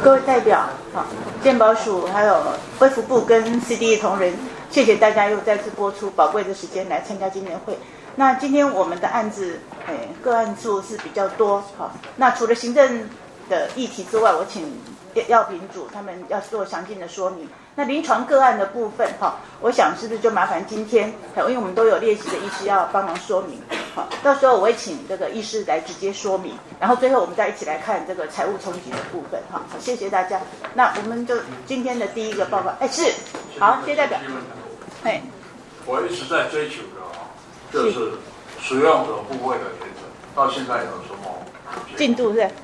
各位代表，健保署还有卫福部跟 CDE 同仁，谢谢大家又再次播出宝贵的时间来参加今天的会。那今天我们的案子，个案数是比较多，好，那除了行政的议题之外，我请药品组他们要做详尽的说明。那临床个案的部分，我想是不是就麻烦今天，因为我们都有列席的医师要帮忙说明，好，到时候我会请这个医师来直接说明，然后最后我们再一起来看这个财务冲击的部分，好，谢谢大家。那我们就今天的第一个报告，是，好，谢谢代表。 我一直在追求的就是使用者部位的调整，到现在有什么进度是？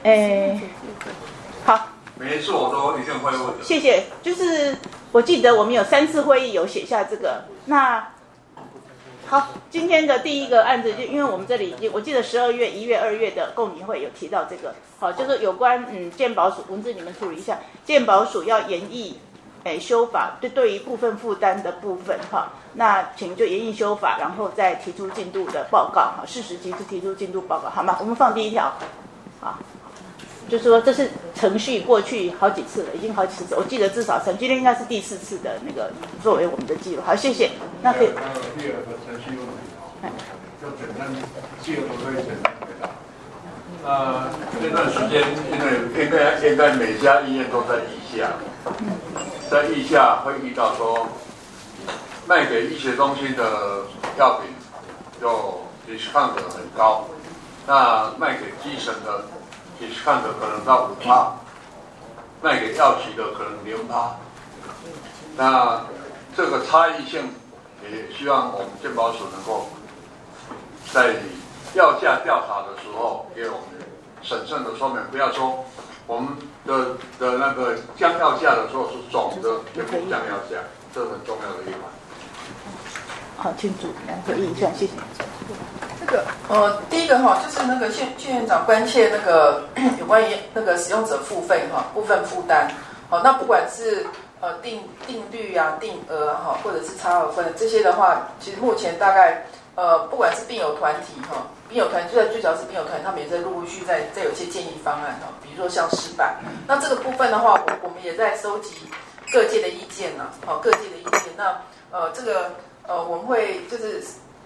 好。 每一次我都一定会问的。 谢谢。就是我记得我们有3次会议有写下这个。那好，今天的第一个案子，就因为我们这里我记得12月、1月、2月的共理会有提到这个，好，就是有关健保署文字你们处理一下，健保署要研议修法，对于部分负担的部分哈，那请就研议修法，然后再提出进度的报告哈，适时提出进度报告，好吗？我们放第一条，好。就是说，这是程序过去好几次了，已经好几次，我记得至少今天应该是第4次的那个作为我们的记录。好，谢谢。那可以。 第二个程序问题就简单，第二个可以简单回答。这段时间因为应该每家医院都在议价，在议价会遇到说，卖给医学中心的药品就discount很高，那卖给基层的。discount可能到5%，卖给药企的可能0%。那这个差异性也希望我们健保署能够在药价调查的时候给我们审慎的说明，不要说我们的那个降药价的时候是总的全部降药价，这是很重要的一环。 好，请主回应一下，谢谢。 第一个就是那个谢院长关切那个有关于那个使用者付费部分负担，那不管是定率啊、定额或者是差额分这些的话，其实目前大概不管是病友团体病友团最主要是病友团，他们也在陆续在有一些建议方案比如说像石板，那这个部分的话，我们也在收集各界的意见各界的意见，那这个我们会就是。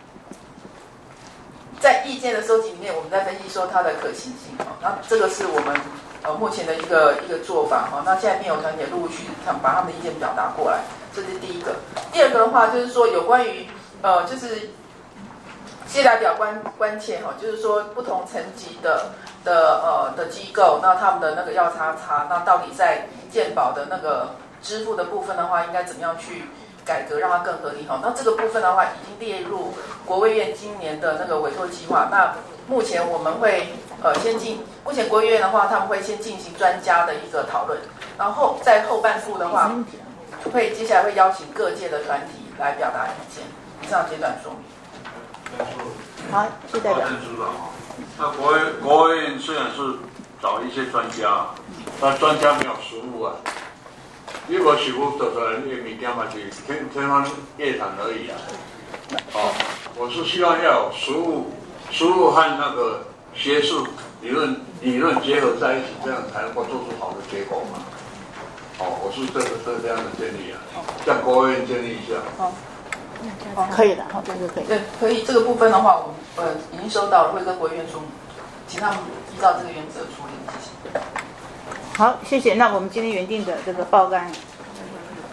在意见的收集里面，我们在分析说它的可行性那这个是我们目前的一个做法那现在病友团也陆续把他们的意见表达过来，这是第一个。第二个的话，就是说有关于就是谢代表关切就是说不同层级的机构，那他们的那个药差，那到底在健保的那个支付的部分的话，应该怎么样去改革让它更合理那这个部分的话已经列入国卫院今年的那个委托计划。那目前我们会目前国卫院的话，他们会先进行专家的一个讨论，然后在后半部的话，接下来会邀请各界的团体来表达意见。以上阶段说明。 好，谢代表。 那国卫院虽然是找一些专家，但专家没有实务啊。你无实务做出来的物件嘛，是天方夜谭而已啊。我是希望要有实务和那个学术理论结合在一起，这样才能够做出好的结果嘛。我是这样的建议啊，向国卫院建议一下。 可以的，这个可以。 对，可以。这个部分的话，我们已经收到了，会跟国卫院说，请他们依照这个原则处理。谢谢。 好，谢谢。那我们今天原定的这个报告